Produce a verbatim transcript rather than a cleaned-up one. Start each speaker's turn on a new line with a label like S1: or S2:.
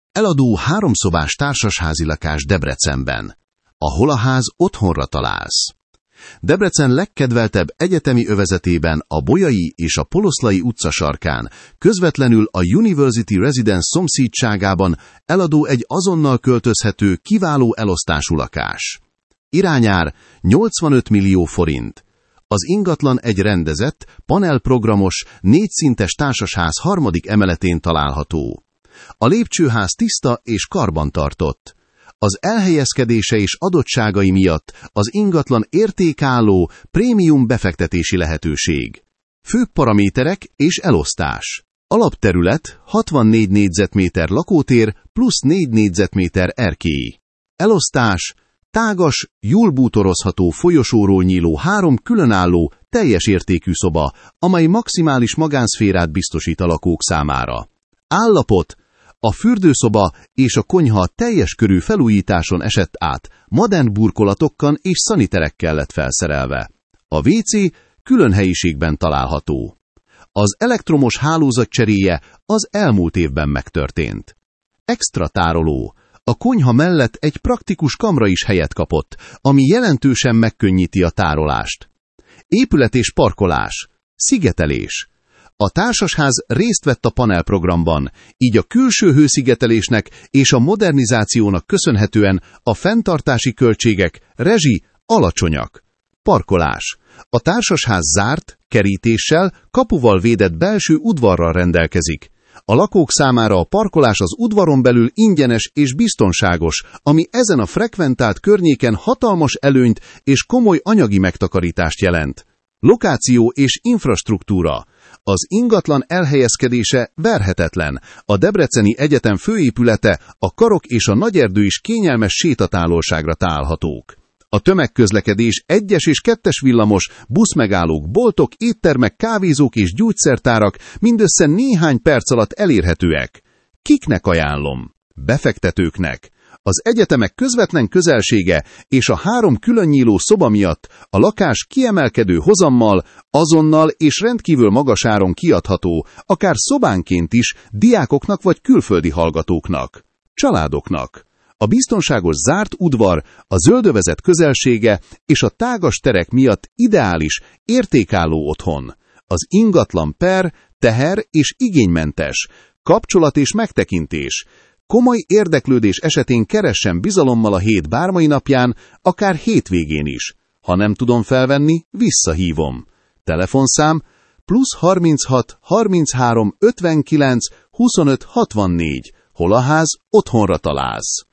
S1: Eladó háromszobás társasházi lakás Debrecenben. Ahol a ház otthonra találsz. Debrecen legkedveltebb egyetemi övezetében, a Bolyai és a Poloszlai utca sarkán, közvetlenül a University Residence szomszédságában eladó egy azonnal költözhető, kiváló elosztású lakás. Irányár nyolcvanöt millió forint. Az ingatlan egy rendezett, panelprogramos, négyszintes társasház harmadik emeletén található. A lépcsőház tiszta és karbantartott. Az elhelyezkedése és adottságai miatt az ingatlan értékálló, prémium befektetési lehetőség. Főbb paraméterek és elosztás. Alapterület hatvannégy négyzetméter lakótér plusz négy négyzetméter erkély. Elosztás. Tágas, jól bútorozható folyosóról nyíló három különálló, teljes értékű szoba, amely maximális magánszférát biztosít a lakók számára. Állapot. A fürdőszoba és a konyha teljes körű felújításon esett át, modern burkolatokkal és szaniterekkel lett felszerelve. A vé cé külön helyiségben található. Az elektromos hálózat cseréje az elmúlt évben megtörtént. Extra tároló. A konyha mellett egy praktikus kamra is helyet kapott, ami jelentősen megkönnyíti a tárolást. Épület és parkolás. Szigetelés. A társasház részt vett a panelprogramban, így a külső hőszigetelésnek és a modernizációnak köszönhetően a fenntartási költségek, rezsi alacsonyak. Parkolás. A társasház zárt, kerítéssel, kapuval védett belső udvarral rendelkezik. A lakók számára a parkolás az udvaron belül ingyenes és biztonságos, ami ezen a frekventált környéken hatalmas előnyt és komoly anyagi megtakarítást jelent. Lokáció és infrastruktúra. Az ingatlan elhelyezkedése verhetetlen. A Debreceni Egyetem főépülete, a Karok és a Nagyerdő is kényelmes sétatávolságra találhatók. A tömegközlekedés egyes és kettes villamos, buszmegállók, boltok, éttermek, kávézók és gyógyszertárak mindössze néhány perc alatt elérhetőek. Kiknek ajánlom? Befektetőknek. Az egyetemek közvetlen közelsége és a három különnyíló szoba miatt a lakás kiemelkedő hozammal, azonnal és rendkívül magas áron kiadható, akár szobánként is, diákoknak vagy külföldi hallgatóknak. Családoknak. A biztonságos zárt udvar, a zöldövezet közelsége és a tágas terek miatt ideális, értékálló otthon. Az ingatlan per, teher és igénymentes, kapcsolat és megtekintés. Komoly érdeklődés esetén keressen bizalommal a hét bármely napján, akár hétvégén is. Ha nem tudom felvenni, visszahívom. Telefonszám plusz harminchat harminchárom ötvenkilenc huszonöt hatvannégy. Hol a ház, otthonra találsz.